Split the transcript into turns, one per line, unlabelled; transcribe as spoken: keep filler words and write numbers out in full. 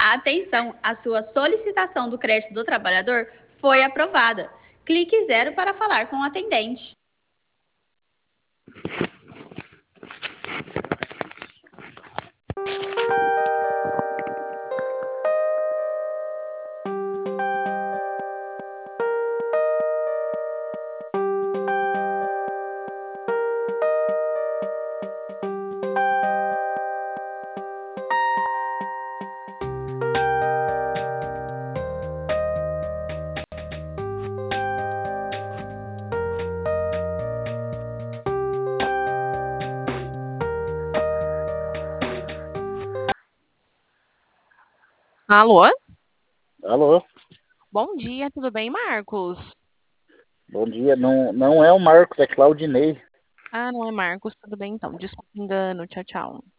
Atenção, a sua solicitação do crédito do trabalhador foi aprovada. Clique zero para falar com o atendente.
Alô?
Alô,
Bom dia, tudo bem, Marcos?
bom dia. Não, não é o Marcos, é Claudinei.
Ah, não é Marcos, tudo bem então. Desculpa o engano, tchau, tchau.